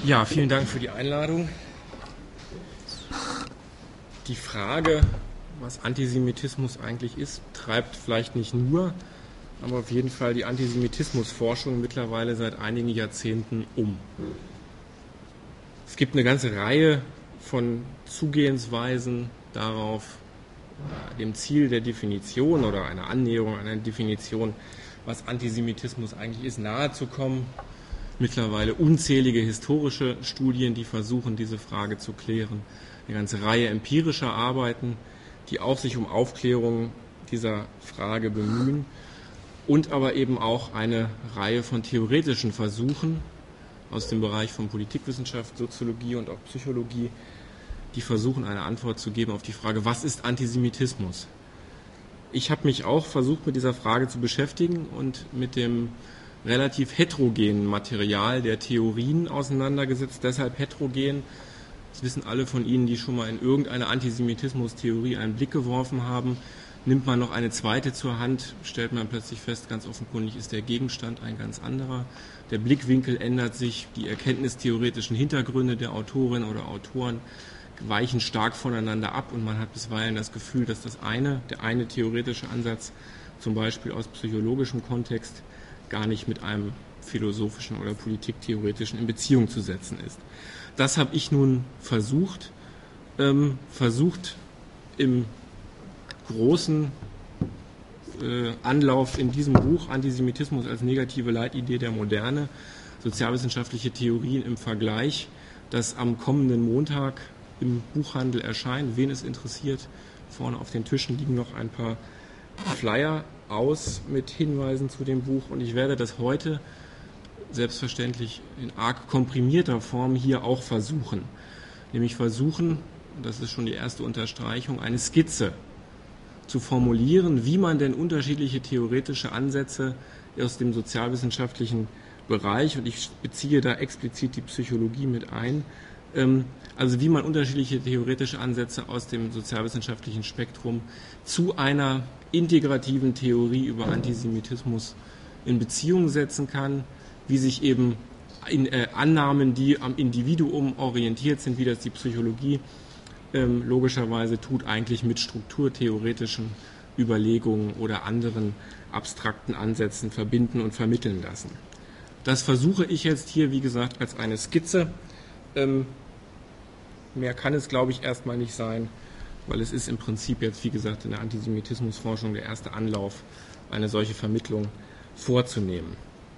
Ja, vielen Dank für die Einladung. Die Frage, was Antisemitismus eigentlich ist, treibt vielleicht nicht nur, aber auf jeden Fall die Antisemitismusforschung mittlerweile seit einigen Jahrzehnten um. Es gibt eine ganze Reihe von Zugehensweisen darauf, dem Ziel der Definition oder einer Annäherung an eine Definition, was Antisemitismus eigentlich ist, nahezukommen. Mittlerweile unzählige historische Studien, die versuchen, diese Frage zu klären. Eine ganze Reihe empirischer Arbeiten, die auch sich um Aufklärung dieser Frage bemühen. Und aber eben auch eine Reihe von theoretischen Versuchen aus dem Bereich von Politikwissenschaft, Soziologie und auch Psychologie, die versuchen, eine Antwort zu geben auf die Frage, was ist Antisemitismus? Ich habe mich auch versucht, mit dieser Frage zu beschäftigen und mit dem relativ heterogenen Material der Theorien auseinandergesetzt. Deshalb heterogen, das wissen alle von Ihnen, die schon mal in irgendeine Antisemitismus-Theorie einen Blick geworfen haben. Nimmt man noch eine zweite zur Hand, stellt man plötzlich fest, ganz offenkundig ist der Gegenstand ein ganz anderer. Der Blickwinkel ändert sich, die erkenntnistheoretischen Hintergründe der Autorinnen oder Autoren weichen stark voneinander ab und man hat bisweilen das Gefühl, dass der eine theoretische Ansatz, zum Beispiel aus psychologischem Kontext, gar nicht mit einem philosophischen oder politiktheoretischen in Beziehung zu setzen ist. Das habe ich nun versucht im großen Anlauf in diesem Buch Antisemitismus als negative Leitidee der Moderne, sozialwissenschaftliche Theorien im Vergleich, das am kommenden Montag im Buchhandel erscheint. Wen es interessiert, vorne auf den Tischen liegen noch ein paar Flyer aus mit Hinweisen zu dem Buch und ich werde das heute selbstverständlich in arg komprimierter Form hier auch versuchen. Nämlich versuchen, das ist schon die erste Unterstreichung, eine Skizze zu formulieren, wie man denn unterschiedliche theoretische Ansätze aus dem sozialwissenschaftlichen Bereich, und ich beziehe da explizit die Psychologie mit ein, also wie man unterschiedliche theoretische Ansätze aus dem sozialwissenschaftlichen Spektrum zu einer integrativen Theorie über Antisemitismus in Beziehung setzen kann, wie sich eben Annahmen, die am Individuum orientiert sind, wie das die Psychologie logischerweise tut, eigentlich mit strukturtheoretischen Überlegungen oder anderen abstrakten Ansätzen verbinden und vermitteln lassen. Das versuche ich jetzt hier, wie gesagt, als eine Skizze. Mehr kann es, glaube ich, erstmal nicht sein, weil es ist im Prinzip jetzt, wie gesagt, in der Antisemitismusforschung der erste Anlauf, eine solche Vermittlung vorzunehmen.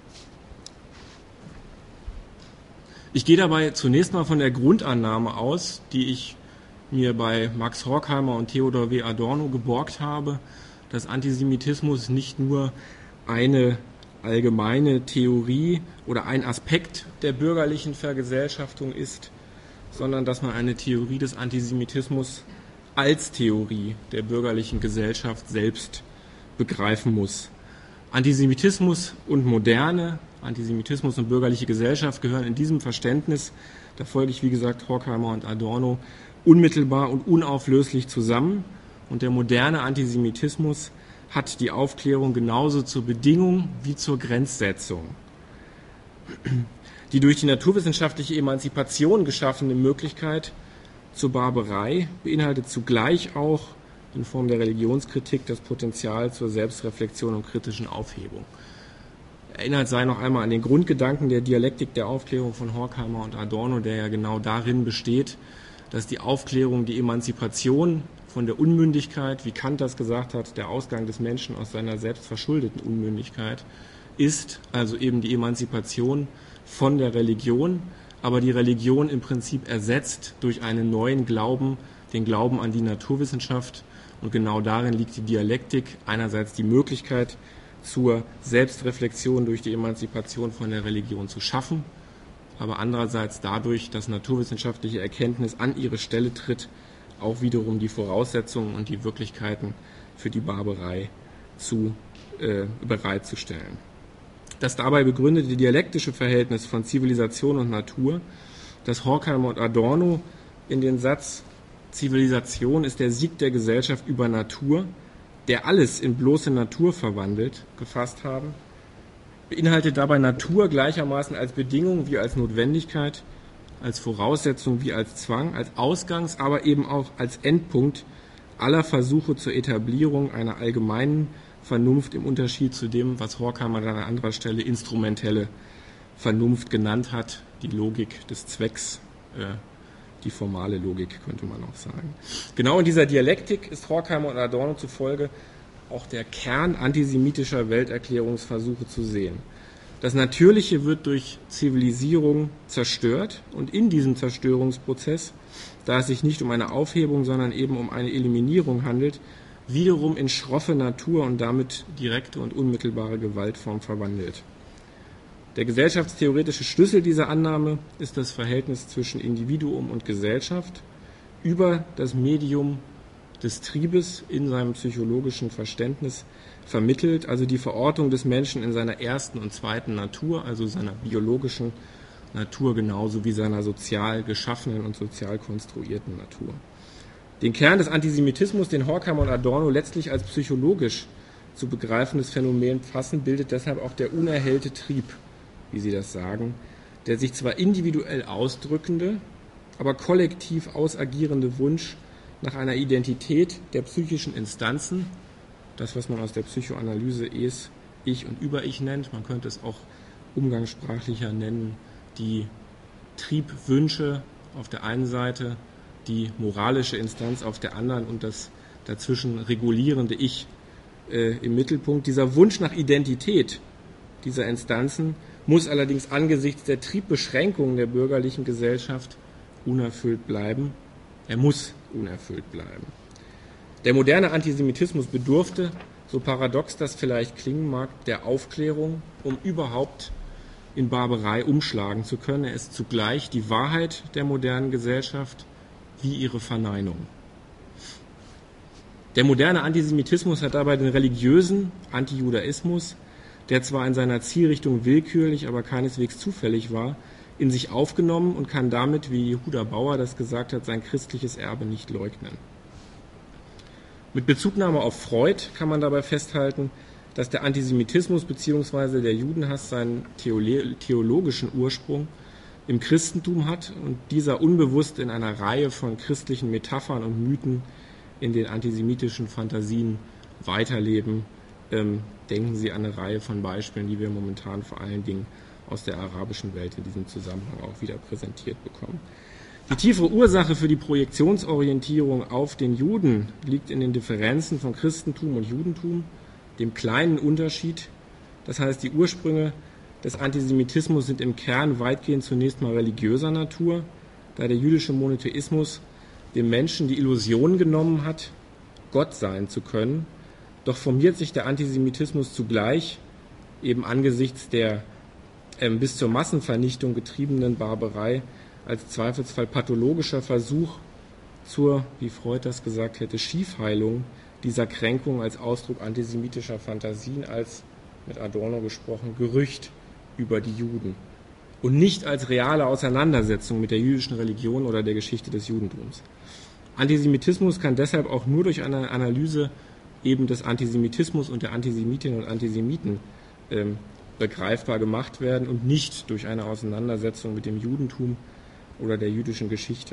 Ich gehe dabei zunächst mal von der Grundannahme aus, die ich mir bei Max Horkheimer und Theodor W. Adorno geborgt habe, dass Antisemitismus nicht nur eine allgemeine Theorie oder ein Aspekt der bürgerlichen Vergesellschaftung ist, sondern dass man eine Theorie des Antisemitismus als Theorie der bürgerlichen Gesellschaft selbst begreifen muss. Antisemitismus und Moderne, Antisemitismus und bürgerliche Gesellschaft gehören in diesem Verständnis, da folge ich wie gesagt Horkheimer und Adorno, unmittelbar und unauflöslich zusammen. Und der moderne Antisemitismus hat die Aufklärung genauso zur Bedingung wie zur Grenzsetzung. Die durch die naturwissenschaftliche Emanzipation geschaffene Möglichkeit zur Barbarei beinhaltet zugleich auch in Form der Religionskritik das Potenzial zur Selbstreflexion und kritischen Aufhebung. Erinnert sei noch einmal an den Grundgedanken der Dialektik der Aufklärung von Horkheimer und Adorno, der ja genau darin besteht, dass die Aufklärung, die Emanzipation von der Unmündigkeit, wie Kant das gesagt hat, der Ausgang des Menschen aus seiner selbstverschuldeten Unmündigkeit ist, also eben die Emanzipation von der Religion, aber die Religion im Prinzip ersetzt durch einen neuen Glauben, den Glauben an die Naturwissenschaft. Und genau darin liegt die Dialektik, einerseits die Möglichkeit zur Selbstreflexion durch die Emanzipation von der Religion zu schaffen, aber andererseits dadurch, dass naturwissenschaftliche Erkenntnis an ihre Stelle tritt, auch wiederum die Voraussetzungen und die Wirklichkeiten für die Barbarei bereitzustellen. Das dabei begründete dialektische Verhältnis von Zivilisation und Natur, das Horkheimer und Adorno in den Satz Zivilisation ist der Sieg der Gesellschaft über Natur, der alles in bloße Natur verwandelt, gefasst haben, beinhaltet dabei Natur gleichermaßen als Bedingung wie als Notwendigkeit als Voraussetzung wie als Zwang, als Ausgangs-, aber eben auch als Endpunkt aller Versuche zur Etablierung einer allgemeinen Vernunft im Unterschied zu dem, was Horkheimer an anderer Stelle instrumentelle Vernunft genannt hat, die Logik des Zwecks, die formale Logik, könnte man auch sagen. Genau in dieser Dialektik ist Horkheimer und Adorno zufolge auch der Kern antisemitischer Welterklärungsversuche zu sehen. Das Natürliche wird durch Zivilisierung zerstört und in diesem Zerstörungsprozess, da es sich nicht um eine Aufhebung, sondern eben um eine Eliminierung handelt, wiederum in schroffe Natur und damit direkte und unmittelbare Gewaltform verwandelt. Der gesellschaftstheoretische Schlüssel dieser Annahme ist das Verhältnis zwischen Individuum und Gesellschaft über das Medium des Triebes in seinem psychologischen Verständnis vermittelt, also die Verortung des Menschen in seiner ersten und zweiten Natur, also seiner biologischen Natur genauso wie seiner sozial geschaffenen und sozial konstruierten Natur. Den Kern des Antisemitismus, den Horkheimer und Adorno letztlich als psychologisch zu begreifendes Phänomen fassen, bildet deshalb auch der unerhellte Trieb, wie sie das sagen, der sich zwar individuell ausdrückende, aber kollektiv ausagierende Wunsch nach einer Identität der psychischen Instanzen, das, was man aus der Psychoanalyse Es, Ich und Über-Ich nennt, man könnte es auch umgangssprachlicher nennen, die Triebwünsche auf der einen Seite, die moralische Instanz auf der anderen und das dazwischen regulierende Ich im Mittelpunkt. Dieser Wunsch nach Identität dieser Instanzen muss allerdings angesichts der Triebbeschränkungen der bürgerlichen Gesellschaft unerfüllt bleiben. Er muss unerfüllt bleiben. Der moderne Antisemitismus bedurfte, so paradox das vielleicht klingen mag, der Aufklärung, um überhaupt in Barbarei umschlagen zu können. Er ist zugleich die Wahrheit der modernen Gesellschaft wie ihre Verneinung. Der moderne Antisemitismus hat dabei den religiösen Antijudaismus, der zwar in seiner Zielrichtung willkürlich, aber keineswegs zufällig war, in sich aufgenommen und kann damit, wie Yehuda Bauer das gesagt hat, sein christliches Erbe nicht leugnen. Mit Bezugnahme auf Freud kann man dabei festhalten, dass der Antisemitismus bzw. der Judenhass seinen theologischen Ursprung im Christentum hat und dieser unbewusst in einer Reihe von christlichen Metaphern und Mythen in den antisemitischen Fantasien weiterleben. Denken Sie an eine Reihe von Beispielen, die wir momentan vor allen Dingen aus der arabischen Welt in diesem Zusammenhang auch wieder präsentiert bekommen. Die tiefere Ursache für die Projektionsorientierung auf den Juden liegt in den Differenzen von Christentum und Judentum, dem kleinen Unterschied. Das heißt, die Ursprünge des Antisemitismus sind im Kern weitgehend zunächst mal religiöser Natur, da der jüdische Monotheismus dem Menschen die Illusion genommen hat, Gott sein zu können. Doch formiert sich der Antisemitismus zugleich eben angesichts der bis zur Massenvernichtung getriebenen Barbarei als Zweifelsfall pathologischer Versuch zur, wie Freud das gesagt hätte, Schiefheilung dieser Kränkung als Ausdruck antisemitischer Fantasien, als, mit Adorno gesprochen, Gerücht über die Juden und nicht als reale Auseinandersetzung mit der jüdischen Religion oder der Geschichte des Judentums. Antisemitismus kann deshalb auch nur durch eine Analyse eben des Antisemitismus und der Antisemitinnen und Antisemiten begreifbar gemacht werden und nicht durch eine Auseinandersetzung mit dem Judentum oder der jüdischen Geschichte.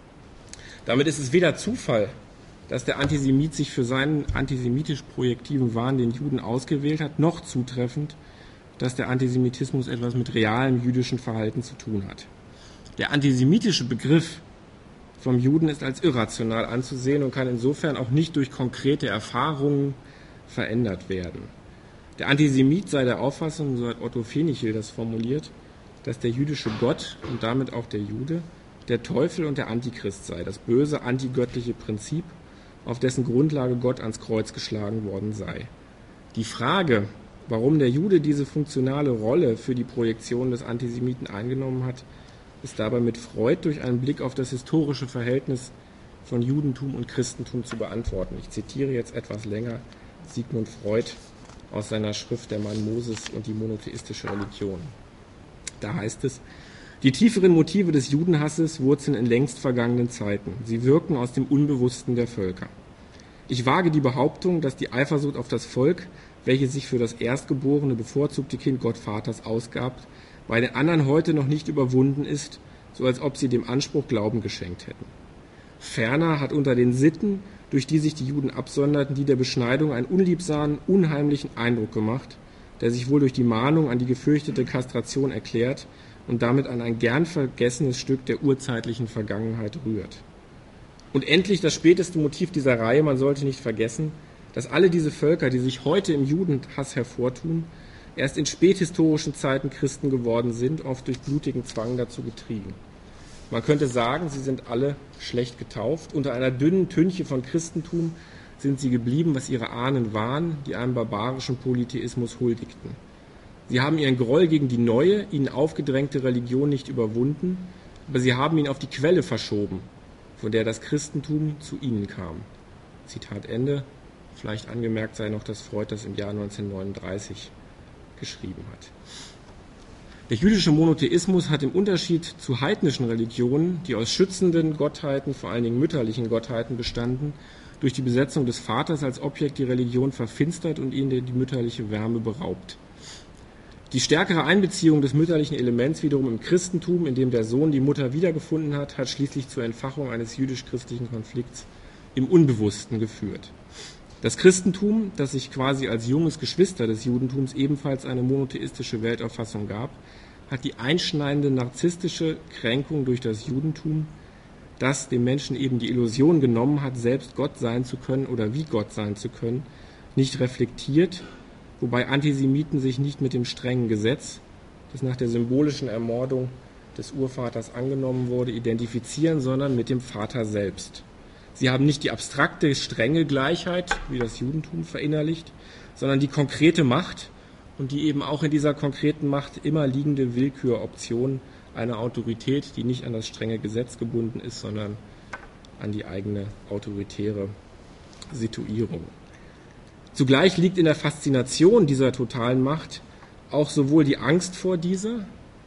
Damit ist es weder Zufall, dass der Antisemit sich für seinen antisemitisch projektiven Wahn den Juden ausgewählt hat, noch zutreffend, dass der Antisemitismus etwas mit realem jüdischen Verhalten zu tun hat. Der antisemitische Begriff vom Juden ist als irrational anzusehen und kann insofern auch nicht durch konkrete Erfahrungen verändert werden. Der Antisemit sei der Auffassung, so hat Otto Fenichel das formuliert, dass der jüdische Gott und damit auch der Jude der Teufel und der Antichrist sei, das böse antigöttliche Prinzip, auf dessen Grundlage Gott ans Kreuz geschlagen worden sei. Die Frage, warum der Jude diese funktionale Rolle für die Projektion des Antisemiten eingenommen hat, ist dabei mit Freud durch einen Blick auf das historische Verhältnis von Judentum und Christentum zu beantworten. Ich zitiere jetzt etwas länger Sigmund Freud aus seiner Schrift Der Mann Moses und die monotheistische Religion. Da heißt es: Die tieferen Motive des Judenhasses wurzeln in längst vergangenen Zeiten. Sie wirken aus dem Unbewussten der Völker. Ich wage die Behauptung, dass die Eifersucht auf das Volk, welches sich für das erstgeborene, bevorzugte Kind Gottvaters ausgab, bei den anderen heute noch nicht überwunden ist, so als ob sie dem Anspruch Glauben geschenkt hätten. Ferner hat unter den Sitten, durch die sich die Juden absonderten, die der Beschneidung einen unliebsamen, unheimlichen Eindruck gemacht, der sich wohl durch die Mahnung an die gefürchtete Kastration erklärt und damit an ein gern vergessenes Stück der urzeitlichen Vergangenheit rührt. Und endlich das späteste Motiv dieser Reihe: Man sollte nicht vergessen, dass alle diese Völker, die sich heute im Judenhass hervortun, erst in späthistorischen Zeiten Christen geworden sind, oft durch blutigen Zwang dazu getrieben. Man könnte sagen, sie sind alle schlecht getauft. Unter einer dünnen Tünche von Christentum sind sie geblieben, was ihre Ahnen waren, die einem barbarischen Polytheismus huldigten. Sie haben ihren Groll gegen die neue, ihnen aufgedrängte Religion nicht überwunden, aber sie haben ihn auf die Quelle verschoben, von der das Christentum zu ihnen kam. Zitat Ende. Vielleicht angemerkt sei noch, dass Freud das im Jahr 1939 geschrieben hat. Der jüdische Monotheismus hat im Unterschied zu heidnischen Religionen, die aus schützenden Gottheiten, vor allen Dingen mütterlichen Gottheiten, bestanden, durch die Besetzung des Vaters als Objekt die Religion verfinstert und ihnen die mütterliche Wärme beraubt. Die stärkere Einbeziehung des mütterlichen Elements wiederum im Christentum, in dem der Sohn die Mutter wiedergefunden hat, hat schließlich zur Entfachung eines jüdisch-christlichen Konflikts im Unbewussten geführt. Das Christentum, das sich quasi als junges Geschwister des Judentums ebenfalls eine monotheistische Weltauffassung gab, hat die einschneidende narzisstische Kränkung durch das Judentum, das dem Menschen eben die Illusion genommen hat, selbst Gott sein zu können oder wie Gott sein zu können, nicht reflektiert, wobei Antisemiten sich nicht mit dem strengen Gesetz, das nach der symbolischen Ermordung des Urvaters angenommen wurde, identifizieren, sondern mit dem Vater selbst. Sie haben nicht die abstrakte, strenge Gleichheit, wie das Judentum verinnerlicht, sondern die konkrete Macht und die eben auch in dieser konkreten Macht immer liegende Willküroption einer Autorität, die nicht an das strenge Gesetz gebunden ist, sondern an die eigene autoritäre Situierung. Zugleich liegt in der Faszination dieser totalen Macht auch sowohl die Angst vor dieser,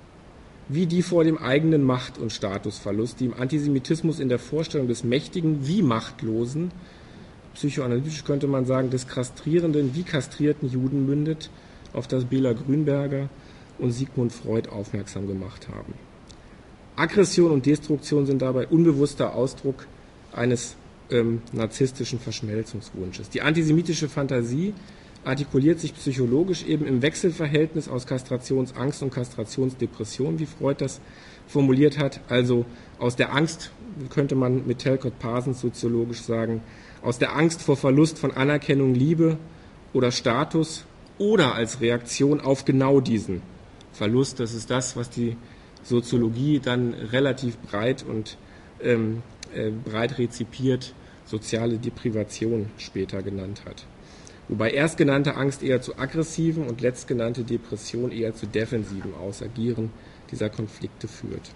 wie die vor dem eigenen Macht- und Statusverlust, die im Antisemitismus in der Vorstellung des Mächtigen wie Machtlosen, psychoanalytisch könnte man sagen, des kastrierenden wie kastrierten Juden mündet, auf das Bela Grünberger und Sigmund Freud aufmerksam gemacht haben. Aggression und Destruktion sind dabei unbewusster Ausdruck eines narzisstischen Verschmelzungswunsches. Die antisemitische Fantasie artikuliert sich psychologisch eben im Wechselverhältnis aus Kastrationsangst und Kastrationsdepression, wie Freud das formuliert hat, also aus der Angst, könnte man mit Talcott Parsons soziologisch sagen, aus der Angst vor Verlust von Anerkennung, Liebe oder Status oder als Reaktion auf genau diesen Verlust. Das ist das, was die Soziologie dann relativ breit und breit rezipiert soziale Deprivation später genannt hat. Wobei erstgenannte Angst eher zu aggressiven und letztgenannte Depression eher zu defensiven Ausagieren dieser Konflikte führt.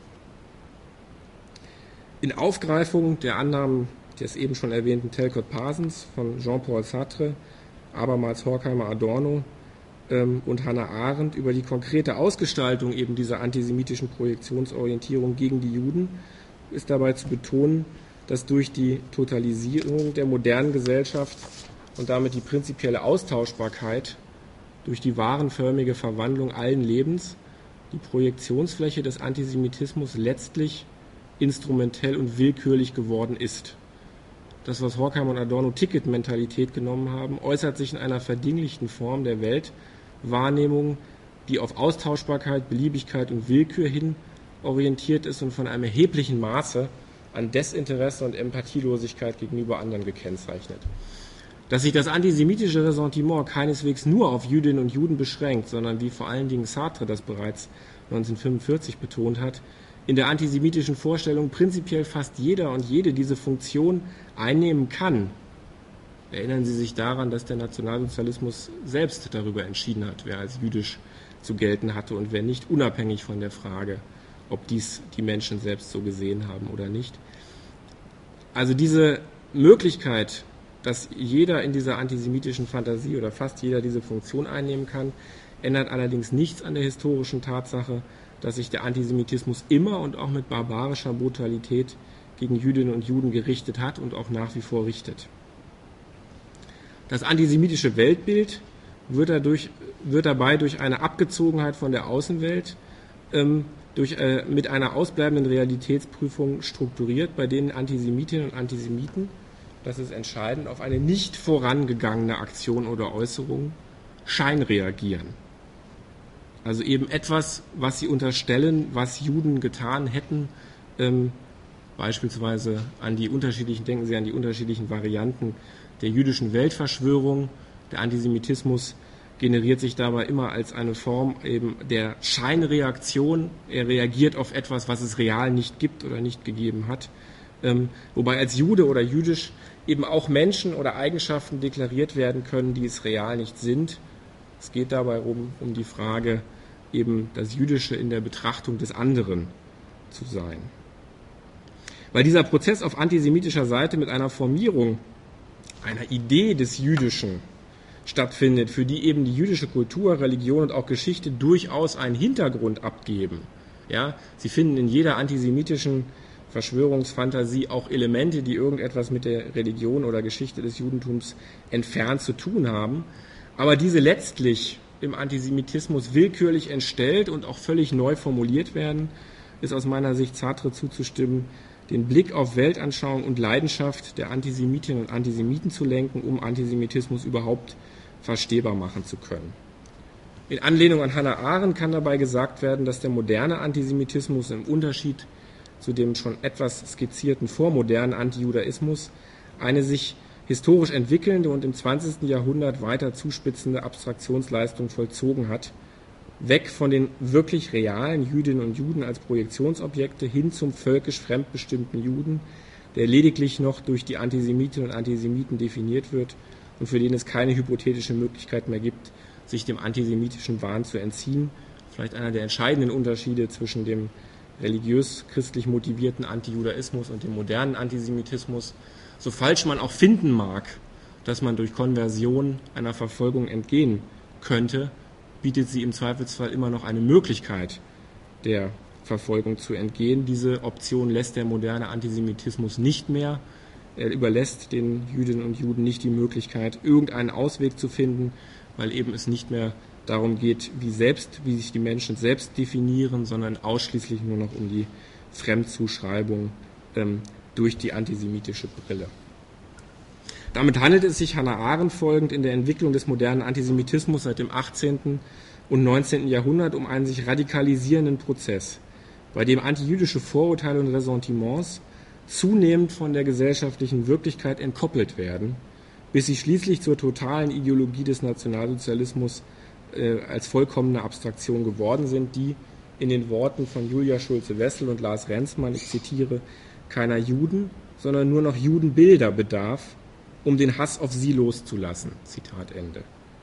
In Aufgreifung der Annahmen des eben schon erwähnten Talcott Parsons von Jean-Paul Sartre, abermals Horkheimer Adorno und Hannah Arendt über die konkrete Ausgestaltung eben dieser antisemitischen Projektionsorientierung gegen die Juden ist dabei zu betonen, dass durch die Totalisierung der modernen Gesellschaft und damit die prinzipielle Austauschbarkeit durch die warenförmige Verwandlung allen Lebens die Projektionsfläche des Antisemitismus letztlich instrumentell und willkürlich geworden ist. Das, was Horkheimer und Adorno Ticket-Mentalität genommen haben, äußert sich in einer verdinglichten Form der Weltwahrnehmung, die auf Austauschbarkeit, Beliebigkeit und Willkür hin orientiert ist und von einem erheblichen Maße an Desinteresse und Empathielosigkeit gegenüber anderen gekennzeichnet. Dass sich das antisemitische Ressentiment keineswegs nur auf Jüdinnen und Juden beschränkt, sondern wie vor allen Dingen Sartre das bereits 1945 betont hat, in der antisemitischen Vorstellung prinzipiell fast jeder und jede diese Funktion einnehmen kann. Erinnern Sie sich daran, dass der Nationalsozialismus selbst darüber entschieden hat, wer als jüdisch zu gelten hatte und wer nicht, unabhängig von der Frage, ob dies die Menschen selbst so gesehen haben oder nicht. Also diese Möglichkeit, dass jeder in dieser antisemitischen Fantasie oder fast jeder diese Funktion einnehmen kann, ändert allerdings nichts an der historischen Tatsache, dass sich der Antisemitismus immer und auch mit barbarischer Brutalität gegen Jüdinnen und Juden gerichtet hat und auch nach wie vor richtet. Das antisemitische Weltbild wird dabei durch eine Abgezogenheit von der Außenwelt mit einer ausbleibenden Realitätsprüfung strukturiert, bei denen Antisemitinnen und Antisemiten, das ist entscheidend, auf eine nicht vorangegangene Aktion oder Äußerung scheinreagieren. Also eben etwas, was sie unterstellen, was Juden getan hätten, beispielsweise denken Sie an die unterschiedlichen Varianten der jüdischen Weltverschwörung. Der Antisemitismus generiert sich dabei immer als eine Form eben der Scheinreaktion. Er reagiert auf etwas, was es real nicht gibt oder nicht gegeben hat. Wobei als Jude oder jüdisch eben auch Menschen oder Eigenschaften deklariert werden können, die es real nicht sind. Es geht dabei um die Frage, eben das Jüdische in der Betrachtung des anderen zu sein. Weil dieser Prozess auf antisemitischer Seite mit einer Formierung einer Idee des Jüdischen stattfindet, für die eben die jüdische Kultur, Religion und auch Geschichte durchaus einen Hintergrund abgeben. Ja, Sie finden in jeder antisemitischen Verschwörungsfantasie auch Elemente, die irgendetwas mit der Religion oder Geschichte des Judentums entfernt zu tun haben, aber diese letztlich im Antisemitismus willkürlich entstellt und auch völlig neu formuliert werden, ist aus meiner Sicht Sartre zuzustimmen, den Blick auf Weltanschauung und Leidenschaft der Antisemitinnen und Antisemiten zu lenken, um Antisemitismus überhaupt verstehbar machen zu können. In Anlehnung an Hannah Arendt kann dabei gesagt werden, dass der moderne Antisemitismus im Unterschied zu dem schon etwas skizzierten vormodernen Antijudaismus eine sich historisch entwickelnde und im 20. Jahrhundert weiter zuspitzende Abstraktionsleistung vollzogen hat, weg von den wirklich realen Jüdinnen und Juden als Projektionsobjekte hin zum völkisch fremdbestimmten Juden, der lediglich noch durch die Antisemitinnen und Antisemiten definiert wird und für den es keine hypothetische Möglichkeit mehr gibt, sich dem antisemitischen Wahn zu entziehen. Vielleicht einer der entscheidenden Unterschiede zwischen dem religiös-christlich motivierten Antijudaismus und dem modernen Antisemitismus. So falsch man auch finden mag, dass man durch Konversion einer Verfolgung entgehen könnte, bietet sie im Zweifelsfall immer noch eine Möglichkeit, der Verfolgung zu entgehen. Diese Option lässt der moderne Antisemitismus nicht mehr. Er überlässt den Jüdinnen und Juden nicht die Möglichkeit, irgendeinen Ausweg zu finden, weil eben es nicht mehr darum geht, wie sich die Menschen selbst definieren, sondern ausschließlich nur noch um die Fremdzuschreibung durch die antisemitische Brille. Damit handelt es sich Hannah Arendt folgend in der Entwicklung des modernen Antisemitismus seit dem 18. und 19. Jahrhundert um einen sich radikalisierenden Prozess, bei dem antijüdische Vorurteile und Ressentiments zunehmend von der gesellschaftlichen Wirklichkeit entkoppelt werden, bis sie schließlich zur totalen Ideologie des Nationalsozialismus als vollkommene Abstraktion geworden sind, die in den Worten von Julia Schulze-Wessel und Lars Renzmann, ich zitiere, keiner Juden, sondern nur noch Judenbilder bedarf, um den Hass auf sie loszulassen. Zitat Ende.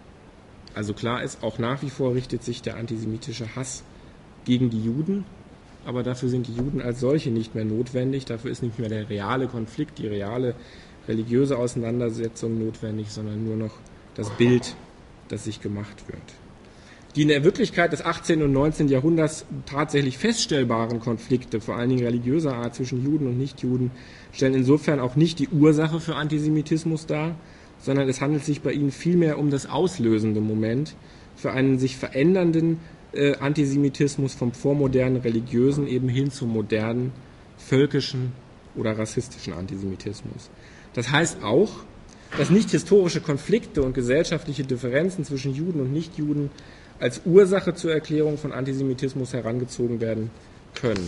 Also klar ist, auch nach wie vor richtet sich der antisemitische Hass gegen die Juden, aber dafür sind die Juden als solche nicht mehr notwendig, dafür ist nicht mehr der reale Konflikt, die reale religiöse Auseinandersetzung notwendig, sondern nur noch das Bild, das sich gemacht wird. Die in der Wirklichkeit des 18. und 19. Jahrhunderts tatsächlich feststellbaren Konflikte, vor allen Dingen religiöser Art zwischen Juden und Nichtjuden, stellen insofern auch nicht die Ursache für Antisemitismus dar, sondern es handelt sich bei ihnen vielmehr um das auslösende Moment für einen sich verändernden Antisemitismus vom vormodernen religiösen eben hin zum modernen, völkischen oder rassistischen Antisemitismus. Das heißt auch, dass nicht historische Konflikte und gesellschaftliche Differenzen zwischen Juden und Nichtjuden als Ursache zur Erklärung von Antisemitismus herangezogen werden können.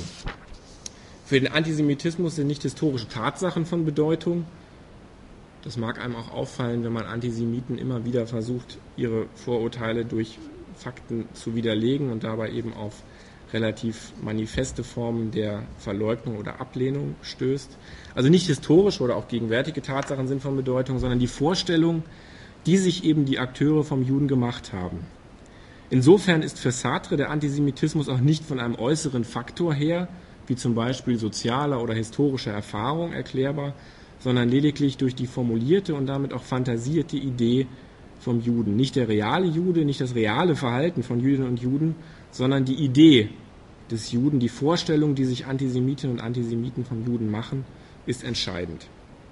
Für den Antisemitismus sind nicht historische Tatsachen von Bedeutung. Das mag einem auch auffallen, wenn man Antisemiten immer wieder versucht, ihre Vorurteile durch Fakten zu widerlegen und dabei eben auf relativ manifeste Formen der Verleugnung oder Ablehnung stößt. Also nicht historische oder auch gegenwärtige Tatsachen sind von Bedeutung, sondern die Vorstellung, die sich eben die Akteure vom Juden gemacht haben. Insofern ist für Sartre der Antisemitismus auch nicht von einem äußeren Faktor her, wie zum Beispiel sozialer oder historischer Erfahrung, erklärbar, sondern lediglich durch die formulierte und damit auch fantasierte Idee vom Juden. Nicht der reale Jude, nicht das reale Verhalten von Jüdinnen und Juden, sondern die Idee des Juden, die Vorstellung, die sich Antisemitinnen und Antisemiten vom Juden machen, ist entscheidend.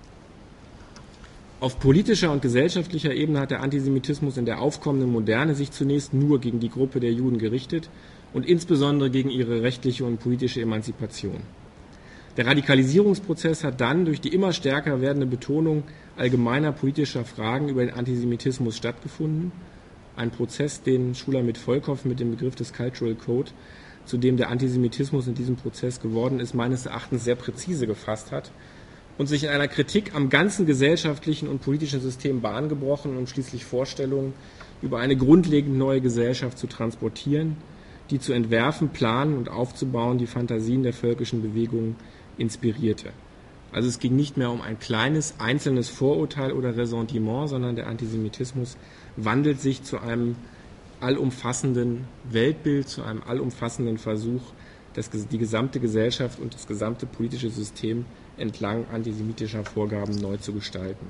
Auf politischer und gesellschaftlicher Ebene hat der Antisemitismus in der aufkommenden Moderne sich zunächst nur gegen die Gruppe der Juden gerichtet und insbesondere gegen ihre rechtliche und politische Emanzipation. Der Radikalisierungsprozess hat dann durch die immer stärker werdende Betonung allgemeiner politischer Fragen über den Antisemitismus stattgefunden. Ein Prozess, den Schulamit-Volkow mit dem Begriff des Cultural Code, zu dem der Antisemitismus in diesem Prozess geworden ist, meines Erachtens sehr präzise gefasst hat und sich in einer Kritik am ganzen gesellschaftlichen und politischen System Bahn gebrochen und schließlich Vorstellungen über eine grundlegend neue Gesellschaft zu transportieren, die zu entwerfen, planen und aufzubauen die Fantasien der völkischen Bewegungen inspirierte. Also es ging nicht mehr um ein kleines, einzelnes Vorurteil oder Ressentiment, sondern der Antisemitismus wandelt sich zu einem allumfassenden Weltbild, zu einem allumfassenden Versuch, die gesamte Gesellschaft und das gesamte politische System entlang antisemitischer Vorgaben neu zu gestalten.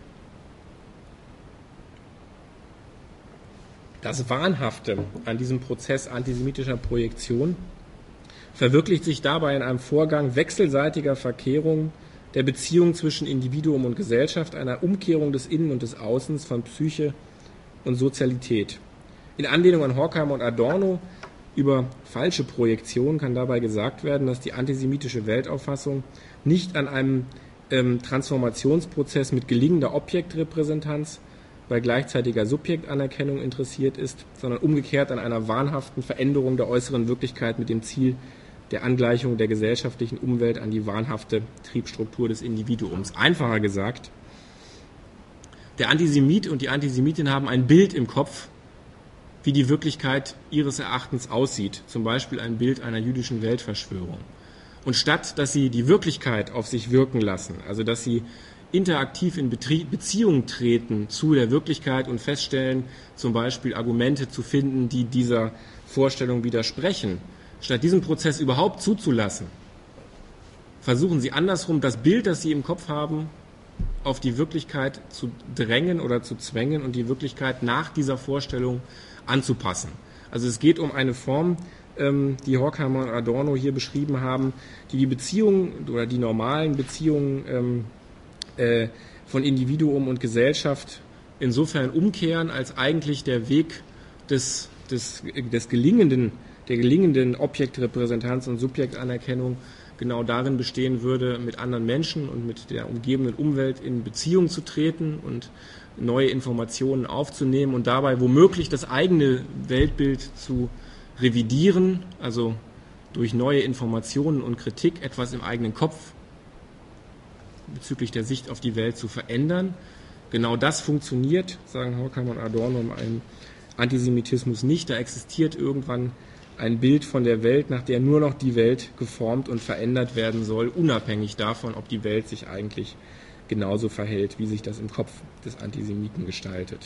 Das Wahnhafte an diesem Prozess antisemitischer Projektion verwirklicht sich dabei in einem Vorgang wechselseitiger Verkehrung der Beziehung zwischen Individuum und Gesellschaft, einer Umkehrung des Innen und des Außens von Psyche und Sozialität. In Anlehnung an Horkheimer und Adorno über falsche Projektion kann dabei gesagt werden, dass die antisemitische Weltauffassung nicht an einem Transformationsprozess mit gelingender Objektrepräsentanz bei gleichzeitiger Subjektanerkennung interessiert ist, sondern umgekehrt an einer wahnhaften Veränderung der äußeren Wirklichkeit mit dem Ziel der Angleichung der gesellschaftlichen Umwelt an die wahnhafte Triebstruktur des Individuums. Einfacher gesagt, der Antisemit und die Antisemitin haben ein Bild im Kopf, wie die Wirklichkeit ihres Erachtens aussieht, zum Beispiel ein Bild einer jüdischen Weltverschwörung. Und statt, dass sie die Wirklichkeit auf sich wirken lassen, also dass sie interaktiv in Beziehung treten zu der Wirklichkeit und feststellen, zum Beispiel Argumente zu finden, die dieser Vorstellung widersprechen, statt diesen Prozess überhaupt zuzulassen, versuchen sie andersrum, das Bild, das sie im Kopf haben, auf die Wirklichkeit zu drängen oder zu zwängen und die Wirklichkeit nach dieser Vorstellung anzupassen. Also es geht um eine Form, die Horkheimer und Adorno hier beschrieben haben, die die Beziehungen oder die normalen Beziehungen von Individuum und Gesellschaft insofern umkehren, als eigentlich der Weg der gelingenden Objektrepräsentanz und Subjektanerkennung genau darin bestehen würde, mit anderen Menschen und mit der umgebenden Umwelt in Beziehung zu treten und neue Informationen aufzunehmen und dabei womöglich das eigene Weltbild zu revidieren, also durch neue Informationen und Kritik etwas im eigenen Kopf bezüglich der Sicht auf die Welt zu verändern. Genau das funktioniert, sagen Horkheimer und Adorno, im Antisemitismus nicht. Da existiert irgendwann ein Bild von der Welt, nach der nur noch die Welt geformt und verändert werden soll, unabhängig davon, ob die Welt sich eigentlich genauso verhält, wie sich das im Kopf des Antisemiten gestaltet.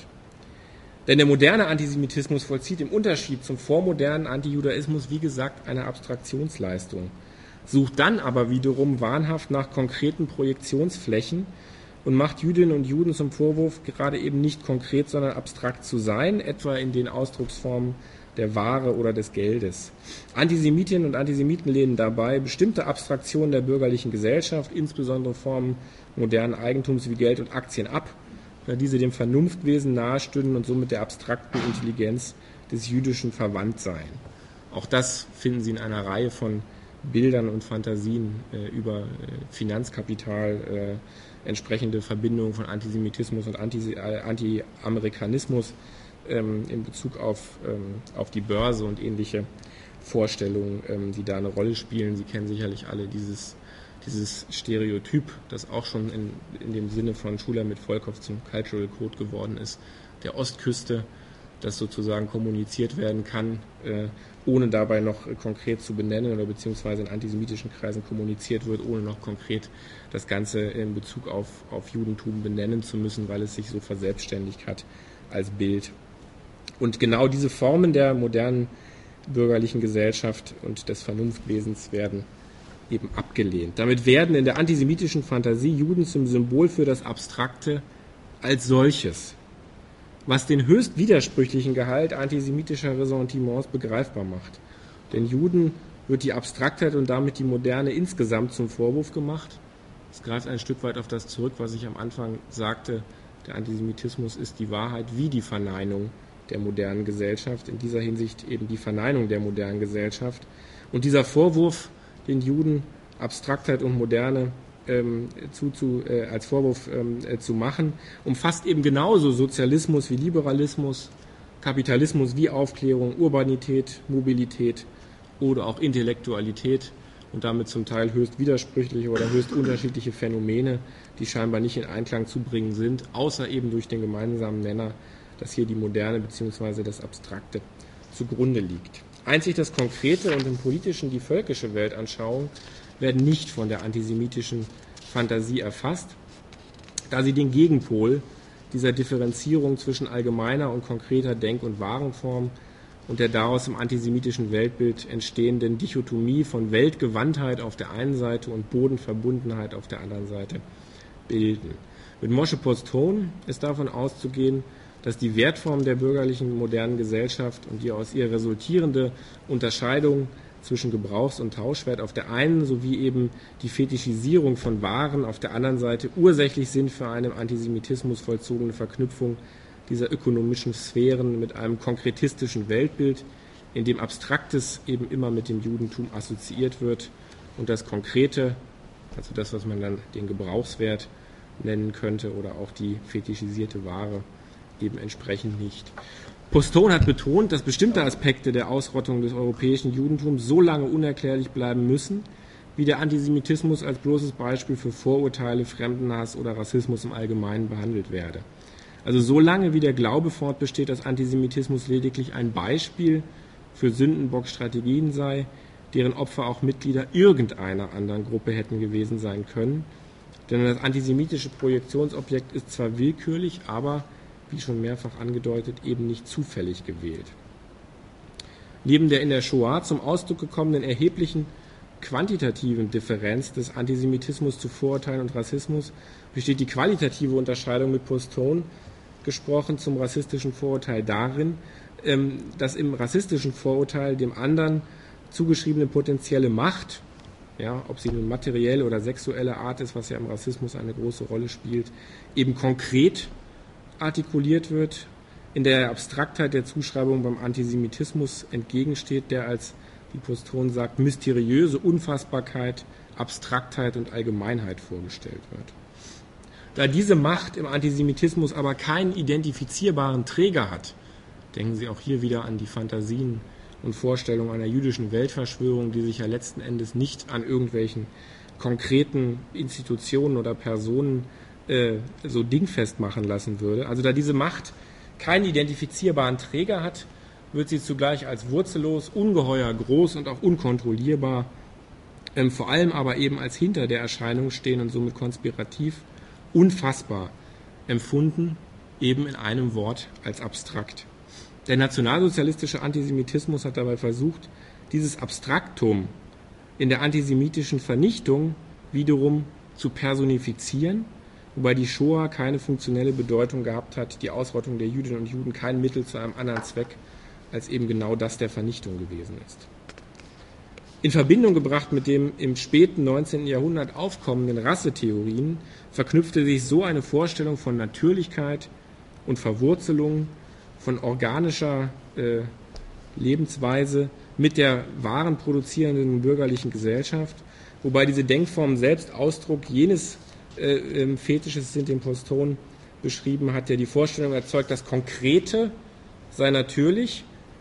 Denn der moderne Antisemitismus vollzieht im Unterschied zum vormodernen Antijudaismus, wie gesagt, eine Abstraktionsleistung, sucht dann aber wiederum wahnhaft nach konkreten Projektionsflächen und macht Jüdinnen und Juden zum Vorwurf, gerade eben nicht konkret, sondern abstrakt zu sein, etwa in den Ausdrucksformen der Ware oder des Geldes. Antisemitinnen und Antisemiten lehnen dabei bestimmte Abstraktionen der bürgerlichen Gesellschaft, insbesondere Formen modernen Eigentums wie Geld und Aktien ab, da diese dem Vernunftwesen nahestünden und somit der abstrakten Intelligenz des Jüdischen verwandt seien. Auch das finden Sie in einer Reihe von Bildern und Fantasien über Finanzkapital, entsprechende Verbindungen von Antisemitismus und Anti-Amerikanismus in Bezug auf die Börse und ähnliche Vorstellungen, die da eine Rolle spielen. Sie kennen sicherlich alle dieses Stereotyp, das auch schon in dem Sinne von Schulamit-Volkow zum Cultural Code geworden ist, der Ostküste, das sozusagen kommuniziert werden kann, ohne dabei noch konkret zu benennen oder beziehungsweise in antisemitischen Kreisen kommuniziert wird, ohne noch konkret das Ganze in Bezug auf Judentum benennen zu müssen, weil es sich so verselbstständigt hat als Bild. Und genau diese Formen der modernen bürgerlichen Gesellschaft und des Vernunftwesens werden eben abgelehnt. Damit werden in der antisemitischen Fantasie Juden zum Symbol für das Abstrakte als solches, was den höchst widersprüchlichen Gehalt antisemitischer Ressentiments begreifbar macht. Den Juden wird die Abstraktheit und damit die Moderne insgesamt zum Vorwurf gemacht. Es greift ein Stück weit auf das zurück, was ich am Anfang sagte. Der Antisemitismus ist die Wahrheit wie die Verneinung der modernen Gesellschaft, in dieser Hinsicht eben die Verneinung der modernen Gesellschaft. Und dieser Vorwurf, den Juden Abstraktheit und Moderne als Vorwurf zu machen, umfasst eben genauso Sozialismus wie Liberalismus, Kapitalismus wie Aufklärung, Urbanität, Mobilität oder auch Intellektualität und damit zum Teil höchst widersprüchliche oder höchst unterschiedliche Phänomene, die scheinbar nicht in Einklang zu bringen sind, außer eben durch den gemeinsamen Nenner, dass hier die Moderne bzw. das Abstrakte zugrunde liegt. Einzig das Konkrete und im Politischen die völkische Weltanschauung werden nicht von der antisemitischen Fantasie erfasst, da sie den Gegenpol dieser Differenzierung zwischen allgemeiner und konkreter Denk- und Warenform und der daraus im antisemitischen Weltbild entstehenden Dichotomie von Weltgewandtheit auf der einen Seite und Bodenverbundenheit auf der anderen Seite bilden. Mit Moshe Postone ist davon auszugehen, dass die Wertform der bürgerlichen modernen Gesellschaft und die aus ihr resultierende Unterscheidung zwischen Gebrauchs- und Tauschwert auf der einen sowie eben die Fetischisierung von Waren auf der anderen Seite ursächlich sind für eine im Antisemitismus vollzogene Verknüpfung dieser ökonomischen Sphären mit einem konkretistischen Weltbild, in dem Abstraktes eben immer mit dem Judentum assoziiert wird und das Konkrete, also das, was man dann den Gebrauchswert nennen könnte oder auch die fetischisierte Ware, eben entsprechend nicht. Postone hat betont, dass bestimmte Aspekte der Ausrottung des europäischen Judentums so lange unerklärlich bleiben müssen, wie der Antisemitismus als bloßes Beispiel für Vorurteile, Fremdenhass oder Rassismus im Allgemeinen behandelt werde. Also so lange, wie der Glaube fortbesteht, dass Antisemitismus lediglich ein Beispiel für Sündenbockstrategien sei, deren Opfer auch Mitglieder irgendeiner anderen Gruppe hätten gewesen sein können. Denn das antisemitische Projektionsobjekt ist zwar willkürlich, aber wie schon mehrfach angedeutet, eben nicht zufällig gewählt. Neben der in der Shoah zum Ausdruck gekommenen erheblichen quantitativen Differenz des Antisemitismus zu Vorurteilen und Rassismus besteht die qualitative Unterscheidung mit Postone gesprochen zum rassistischen Vorurteil darin, dass im rassistischen Vorurteil dem anderen zugeschriebene potenzielle Macht, ja, ob sie nun materiell oder sexuelle Art ist, was ja im Rassismus eine große Rolle spielt, eben konkret artikuliert wird, in der Abstraktheit der Zuschreibung beim Antisemitismus entgegensteht, der als, wie Postone sagt, mysteriöse Unfassbarkeit, Abstraktheit und Allgemeinheit vorgestellt wird. Da diese Macht im Antisemitismus aber keinen identifizierbaren Träger hat, denken Sie auch hier wieder an die Fantasien und Vorstellungen einer jüdischen Weltverschwörung, die sich ja letzten Endes nicht an irgendwelchen konkreten Institutionen oder Personen so dingfest machen lassen würde. Also da diese Macht keinen identifizierbaren Träger hat, wird sie zugleich als wurzellos, ungeheuer groß und auch unkontrollierbar, vor allem aber eben als hinter der Erscheinung stehen und somit konspirativ, unfassbar empfunden, eben in einem Wort als abstrakt. Der nationalsozialistische Antisemitismus hat dabei versucht, dieses Abstraktum in der antisemitischen Vernichtung wiederum zu personifizieren, wobei die Shoah keine funktionelle Bedeutung gehabt hat, die Ausrottung der Jüdinnen und Juden kein Mittel zu einem anderen Zweck als eben genau das der Vernichtung gewesen ist. In Verbindung gebracht mit dem im späten 19. Jahrhundert aufkommenden Rassetheorien verknüpfte sich so eine Vorstellung von Natürlichkeit und Verwurzelung, von organischer Lebensweise mit der wahren produzierenden bürgerlichen Gesellschaft, wobei diese Denkform selbst Ausdruck jenes Fetisches sind, den Postone beschrieben hat, der die Vorstellung erzeugt, das Konkrete sei natürlich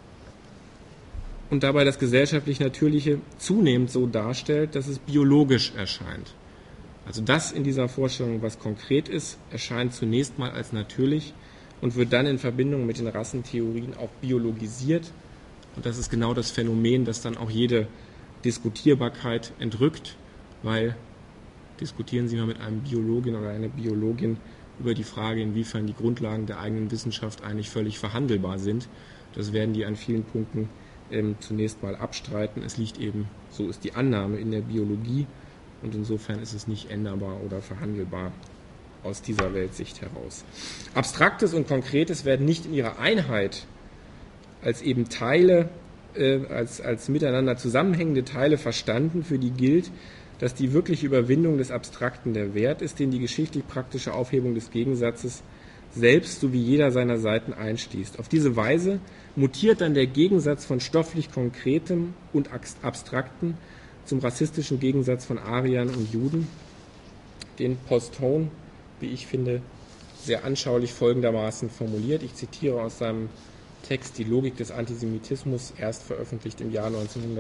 und dabei das gesellschaftlich Natürliche zunehmend so darstellt, dass es biologisch erscheint. Also das in dieser Vorstellung, was konkret ist, erscheint zunächst mal als natürlich und wird dann in Verbindung mit den Rassentheorien auch biologisiert. Und das ist genau das Phänomen, das dann auch jede Diskutierbarkeit entrückt, weil diskutieren Sie mal mit einem Biologen oder einer Biologin über die Frage, inwiefern die Grundlagen der eigenen Wissenschaft eigentlich völlig verhandelbar sind. Das werden die an vielen Punkten zunächst mal abstreiten. Es liegt eben, so ist die Annahme in der Biologie und insofern ist es nicht änderbar oder verhandelbar aus dieser Weltsicht heraus. Abstraktes und Konkretes werden nicht in ihrer Einheit als eben Teile, als miteinander zusammenhängende Teile verstanden, für die gilt, dass die wirkliche Überwindung des Abstrakten der Wert ist, den die geschichtlich-praktische Aufhebung des Gegensatzes selbst sowie jeder seiner Seiten einschließt. Auf diese Weise mutiert dann der Gegensatz von stofflich Konkretem und Abstrakten zum rassistischen Gegensatz von Ariern und Juden, den Postone, wie ich finde, sehr anschaulich folgendermaßen formuliert. Ich zitiere aus seinem Text Die Logik des Antisemitismus, erst veröffentlicht im Jahr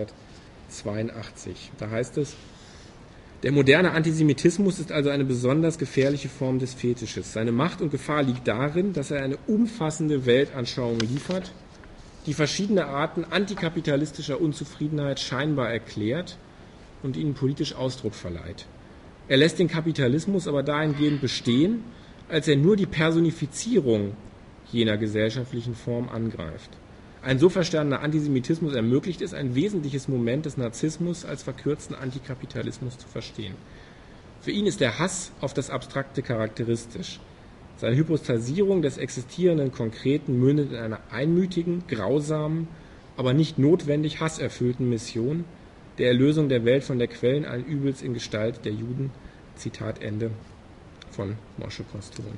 1982. Da heißt es: Der moderne Antisemitismus ist also eine besonders gefährliche Form des Fetisches. Seine Macht und Gefahr liegt darin, dass er eine umfassende Weltanschauung liefert, die verschiedene Arten antikapitalistischer Unzufriedenheit scheinbar erklärt und ihnen politisch Ausdruck verleiht. Er lässt den Kapitalismus aber dahingehend bestehen, als er nur die Personifizierung jener gesellschaftlichen Form angreift. Ein so verstandener Antisemitismus ermöglicht es, ein wesentliches Moment des Narzissmus als verkürzten Antikapitalismus zu verstehen. Für ihn ist der Hass auf das Abstrakte charakteristisch. Seine Hypostasierung des existierenden Konkreten mündet in einer einmütigen, grausamen, aber nicht notwendig hasserfüllten Mission der Erlösung der Welt von der Quellen allen Übels in Gestalt der Juden. Zitat Ende von Moshe Postone.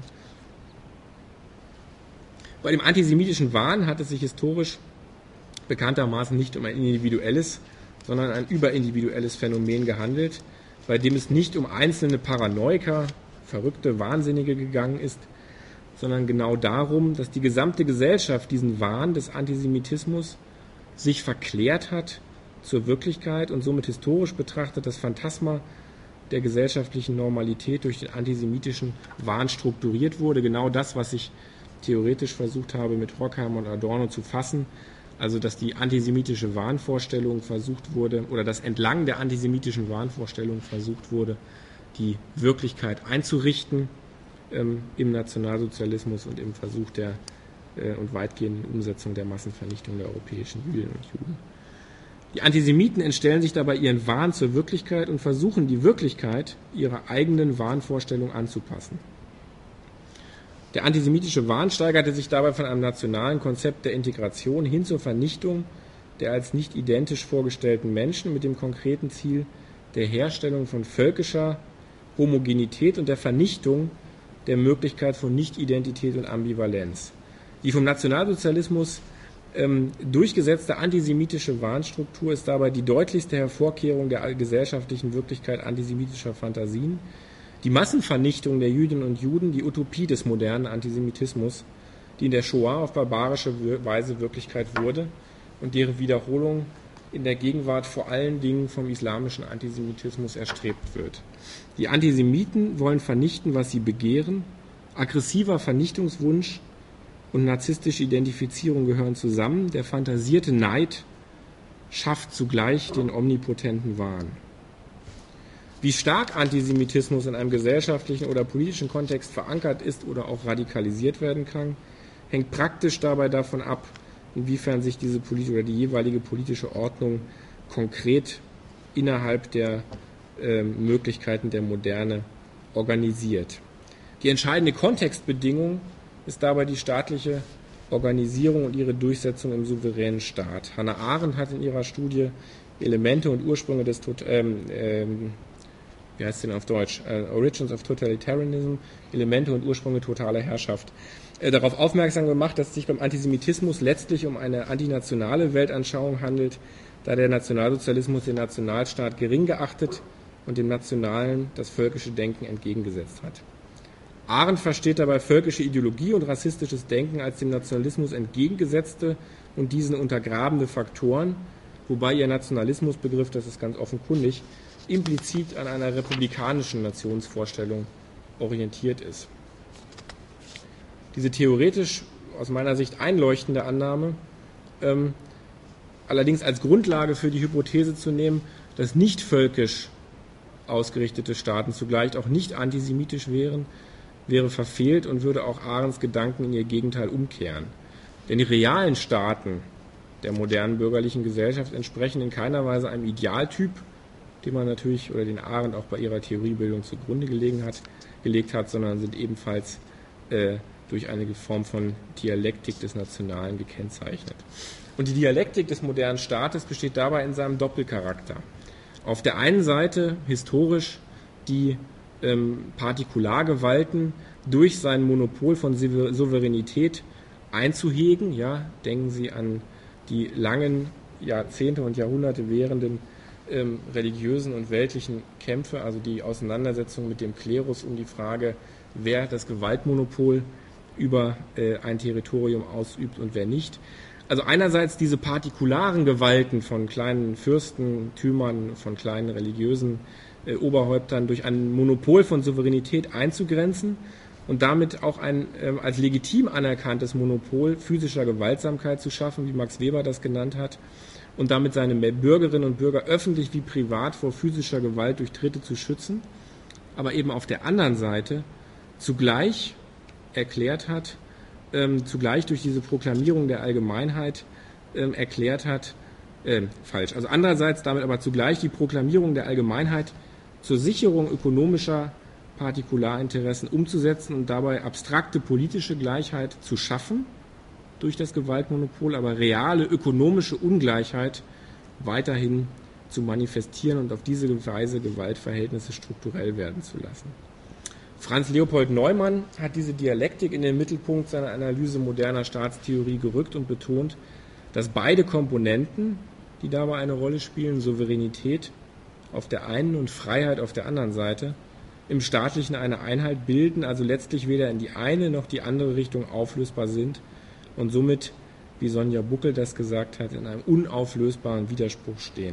Bei dem antisemitischen Wahn hat es sich historisch bekanntermaßen nicht um ein individuelles, sondern ein überindividuelles Phänomen gehandelt, bei dem es nicht um einzelne Paranoiker, verrückte Wahnsinnige gegangen ist, sondern genau darum, dass die gesamte Gesellschaft diesen Wahn des Antisemitismus sich verklärt hat zur Wirklichkeit und somit historisch betrachtet das Phantasma der gesellschaftlichen Normalität durch den antisemitischen Wahn strukturiert wurde. Genau das, was ich theoretisch versucht habe, mit Horkheimer und Adorno zu fassen, also dass die antisemitische Wahnvorstellung versucht wurde, oder dass entlang der antisemitischen Wahnvorstellung versucht wurde, die Wirklichkeit einzurichten im Nationalsozialismus und im Versuch der und weitgehenden Umsetzung der Massenvernichtung der europäischen Jüdinnen und Juden. Die Antisemiten entstellen sich dabei ihren Wahn zur Wirklichkeit und versuchen, die Wirklichkeit ihrer eigenen Wahnvorstellung anzupassen. Der antisemitische Wahn steigerte sich dabei von einem nationalen Konzept der Integration hin zur Vernichtung der als nicht identisch vorgestellten Menschen mit dem konkreten Ziel der Herstellung von völkischer Homogenität und der Vernichtung der Möglichkeit von Nicht-Identität und Ambivalenz. Die vom Nationalsozialismus durchgesetzte antisemitische Wahnstruktur ist dabei die deutlichste Hervorkehrung der gesellschaftlichen Wirklichkeit antisemitischer Fantasien. Die Massenvernichtung der Jüdinnen und Juden, die Utopie des modernen Antisemitismus, die in der Shoah auf barbarische Weise Wirklichkeit wurde und deren Wiederholung in der Gegenwart vor allen Dingen vom islamischen Antisemitismus erstrebt wird. Die Antisemiten wollen vernichten, was sie begehren. Aggressiver Vernichtungswunsch und narzisstische Identifizierung gehören zusammen. Der fantasierte Neid schafft zugleich den omnipotenten Wahn. Wie stark Antisemitismus in einem gesellschaftlichen oder politischen Kontext verankert ist oder auch radikalisiert werden kann, hängt praktisch dabei davon ab, inwiefern sich diese politische oder die jeweilige politische Ordnung konkret innerhalb der Möglichkeiten der Moderne organisiert. Die entscheidende Kontextbedingung ist dabei die staatliche Organisierung und ihre Durchsetzung im souveränen Staat. Hannah Arendt hat in ihrer Studie Elemente und Ursprünge des wie heißt es denn auf Deutsch? Origins of Totalitarianism, Elemente und Ursprünge totaler Herrschaft, darauf aufmerksam gemacht, dass es sich beim Antisemitismus letztlich um eine antinationale Weltanschauung handelt, da der Nationalsozialismus den Nationalstaat gering geachtet und dem Nationalen das völkische Denken entgegengesetzt hat. Arendt versteht dabei völkische Ideologie und rassistisches Denken als dem Nationalismus entgegengesetzte und diesen untergrabende Faktoren, wobei ihr Nationalismusbegriff, das ist ganz offenkundig, implizit an einer republikanischen Nationsvorstellung orientiert ist. Diese theoretisch aus meiner Sicht einleuchtende Annahme allerdings als Grundlage für die Hypothese zu nehmen, dass nicht völkisch ausgerichtete Staaten zugleich auch nicht antisemitisch wären, wäre verfehlt und würde auch Arendts Gedanken in ihr Gegenteil umkehren. Denn die realen Staaten der modernen bürgerlichen Gesellschaft entsprechen in keiner Weise einem Idealtyp, den man natürlich oder den Arendt auch bei ihrer Theoriebildung zugrunde gelegt hat, sondern sind ebenfalls durch eine Form von Dialektik des Nationalen gekennzeichnet. Und die Dialektik des modernen Staates besteht dabei in seinem Doppelcharakter. Auf der einen Seite historisch die Partikulargewalten durch sein Monopol von Souveränität einzuhegen. Ja, denken Sie an die langen Jahrzehnte und Jahrhunderte währenden religiösen und weltlichen Kämpfe, also die Auseinandersetzung mit dem Klerus um die Frage, wer das Gewaltmonopol über ein Territorium ausübt und wer nicht. Also einerseits diese partikularen Gewalten von kleinen Fürstentümern, von kleinen religiösen Oberhäuptern durch ein Monopol von Souveränität einzugrenzen und damit auch ein als legitim anerkanntes Monopol physischer Gewaltsamkeit zu schaffen, wie Max Weber das genannt hat, und damit seine Bürgerinnen und Bürger öffentlich wie privat vor physischer Gewalt durch Dritte zu schützen, aber eben auf der anderen Seite zugleich erklärt hat, zugleich durch diese Proklamierung der Allgemeinheit erklärt hat, also andererseits damit aber zugleich die Proklamierung der Allgemeinheit zur Sicherung ökonomischer Partikularinteressen umzusetzen und dabei abstrakte politische Gleichheit zu schaffen durch das Gewaltmonopol, aber reale ökonomische Ungleichheit weiterhin zu manifestieren und auf diese Weise Gewaltverhältnisse strukturell werden zu lassen. Franz Leopold Neumann hat diese Dialektik in den Mittelpunkt seiner Analyse moderner Staatstheorie gerückt und betont, dass beide Komponenten, die dabei eine Rolle spielen, Souveränität auf der einen und Freiheit auf der anderen Seite, im Staatlichen eine Einheit bilden, also letztlich weder in die eine noch die andere Richtung auflösbar sind und somit, wie Sonja Buckel das gesagt hat, in einem unauflösbaren Widerspruch stehen.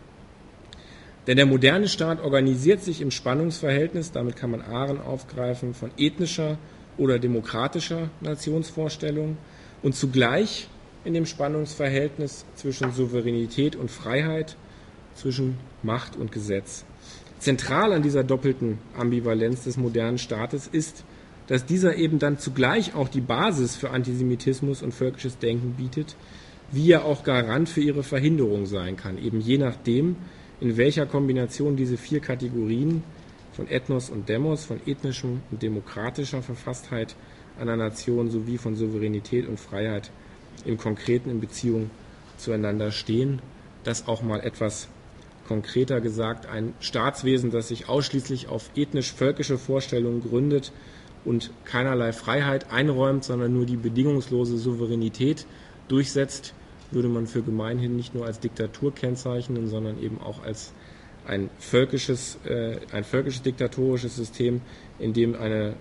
Denn der moderne Staat organisiert sich im Spannungsverhältnis, damit kann man Ahren aufgreifen, von ethnischer oder demokratischer Nationsvorstellung und zugleich in dem Spannungsverhältnis zwischen Souveränität und Freiheit, zwischen Macht und Gesetz. Zentral an dieser doppelten Ambivalenz des modernen Staates ist, dass dieser eben dann zugleich auch die Basis für Antisemitismus und völkisches Denken bietet, wie er auch Garant für ihre Verhinderung sein kann, eben je nachdem, in welcher Kombination diese vier Kategorien von Ethnos und Demos, von ethnischem und demokratischer Verfasstheit einer Nation sowie von Souveränität und Freiheit im Konkreten in Beziehung zueinander stehen. Das auch mal etwas konkreter gesagt, ein Staatswesen, das sich ausschließlich auf ethnisch-völkische Vorstellungen gründet und keinerlei Freiheit einräumt, sondern nur die bedingungslose Souveränität durchsetzt, würde man für gemeinhin nicht nur als Diktatur kennzeichnen, sondern eben auch als ein völkisches diktatorisches System, in dem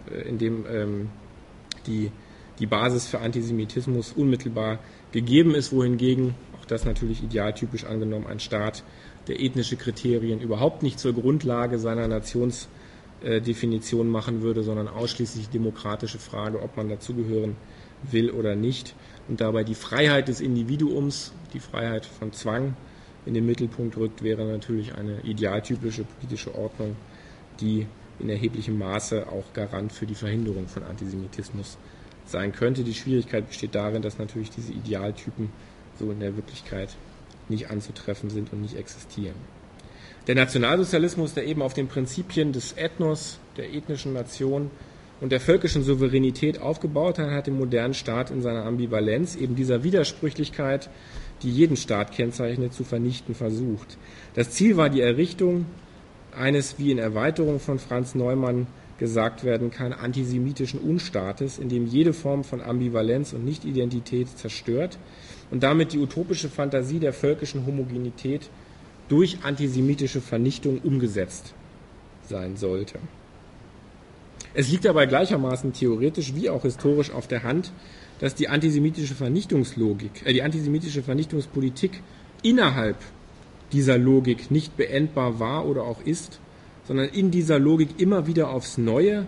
die Basis für Antisemitismus unmittelbar gegeben ist, wohingegen, auch das natürlich idealtypisch angenommen, ein Staat, der ethnische Kriterien überhaupt nicht zur Grundlage seiner Nationsdefinition machen würde, sondern ausschließlich die demokratische Frage, ob man dazugehören will oder nicht, und dabei die Freiheit des Individuums, die Freiheit von Zwang in den Mittelpunkt rückt, wäre natürlich eine idealtypische politische Ordnung, die in erheblichem Maße auch Garant für die Verhinderung von Antisemitismus sein könnte. Die Schwierigkeit besteht darin, dass natürlich diese Idealtypen so in der Wirklichkeit nicht anzutreffen sind und nicht existieren. Der Nationalsozialismus, der eben auf den Prinzipien des Ethnos, der ethnischen Nation und der völkischen Souveränität aufgebaut hat, hat den modernen Staat in seiner Ambivalenz, eben dieser Widersprüchlichkeit, die jeden Staat kennzeichnet, zu vernichten versucht. Das Ziel war die Errichtung eines, wie in Erweiterung von Franz Neumann gesagt werden kann, antisemitischen Unstaates, in dem jede Form von Ambivalenz und Nichtidentität zerstört und damit die utopische Fantasie der völkischen Homogenität durch antisemitische Vernichtung umgesetzt sein sollte. Es liegt dabei gleichermaßen theoretisch wie auch historisch auf der Hand, dass die antisemitische Vernichtungspolitik innerhalb dieser Logik nicht beendbar war oder auch ist, sondern in dieser Logik immer wieder aufs Neue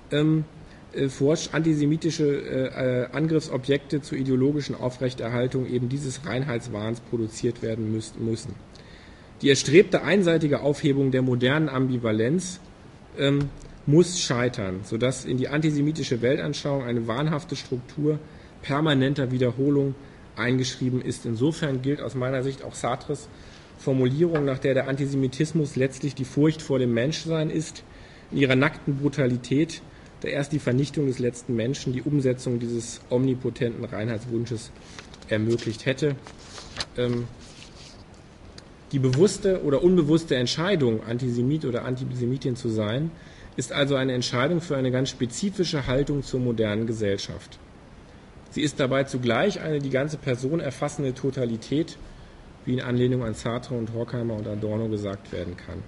antisemitische Angriffsobjekte zur ideologischen Aufrechterhaltung eben dieses Reinheitswahns produziert werden müssen. Die erstrebte einseitige Aufhebung der modernen Ambivalenz muss scheitern, sodass in die antisemitische Weltanschauung eine wahnhafte Struktur permanenter Wiederholung eingeschrieben ist. Insofern gilt aus meiner Sicht auch Sartres Formulierung, nach der der Antisemitismus letztlich die Furcht vor dem Menschsein ist, in ihrer nackten Brutalität, der erst die Vernichtung des letzten Menschen, die Umsetzung dieses omnipotenten Reinheitswunsches ermöglicht hätte. Die bewusste oder unbewusste Entscheidung, Antisemit oder Antisemitin zu sein, ist also eine Entscheidung für eine ganz spezifische Haltung zur modernen Gesellschaft. Sie ist dabei zugleich eine die ganze Person erfassende Totalität, wie in Anlehnung an Sartre und Horkheimer und Adorno gesagt werden kann.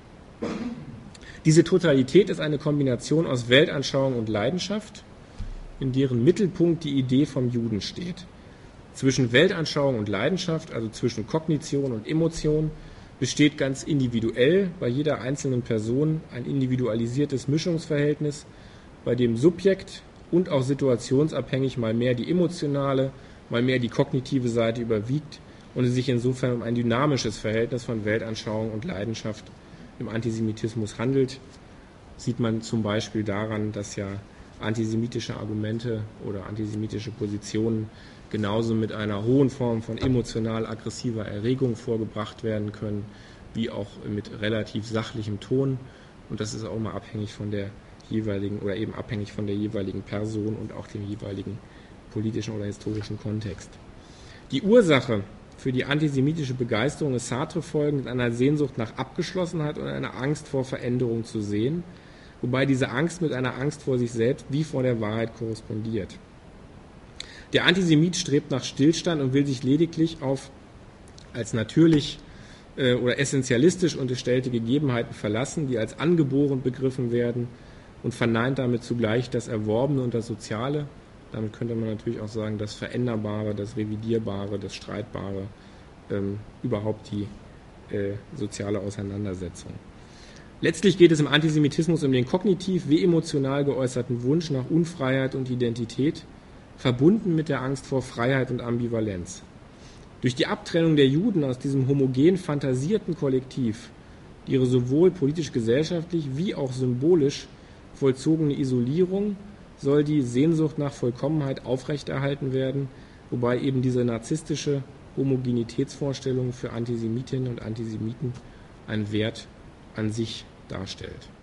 Diese Totalität ist eine Kombination aus Weltanschauung und Leidenschaft, in deren Mittelpunkt die Idee vom Juden steht. Zwischen Weltanschauung und Leidenschaft, also zwischen Kognition und Emotion, besteht ganz individuell bei jeder einzelnen Person ein individualisiertes Mischungsverhältnis, bei dem Subjekt und auch situationsabhängig mal mehr die emotionale, mal mehr die kognitive Seite überwiegt und es sich insofern um ein dynamisches Verhältnis von Weltanschauung und Leidenschaft im Antisemitismus handelt. Sieht man zum Beispiel daran, dass ja antisemitische Argumente oder antisemitische Positionen genauso mit einer hohen Form von emotional-aggressiver Erregung vorgebracht werden können, wie auch mit relativ sachlichem Ton. Und das ist auch immer abhängig von der jeweiligen oder eben abhängig von der jeweiligen Person und auch dem jeweiligen politischen oder historischen Kontext. Die Ursache für die antisemitische Begeisterung ist Sartre folgend, einer Sehnsucht nach Abgeschlossenheit und einer Angst vor Veränderung zu sehen, wobei diese Angst mit einer Angst vor sich selbst wie vor der Wahrheit korrespondiert. Der Antisemit strebt nach Stillstand und will sich lediglich auf als natürlich oder essentialistisch unterstellte Gegebenheiten verlassen, die als angeboren begriffen werden, und verneint damit zugleich das Erworbene und das Soziale. Damit könnte man natürlich auch sagen, das Veränderbare, das Revidierbare, das Streitbare, überhaupt die soziale Auseinandersetzung. Letztlich geht es im Antisemitismus um den kognitiv wie emotional geäußerten Wunsch nach Unfreiheit und Identität, verbunden mit der Angst vor Freiheit und Ambivalenz. Durch die Abtrennung der Juden aus diesem homogen fantasierten Kollektiv, die ihre sowohl politisch-gesellschaftlich wie auch symbolisch vollzogene Isolierung, soll die Sehnsucht nach Vollkommenheit aufrechterhalten werden, wobei eben diese narzisstische Homogenitätsvorstellung für Antisemitinnen und Antisemiten einen Wert an sich darstellt.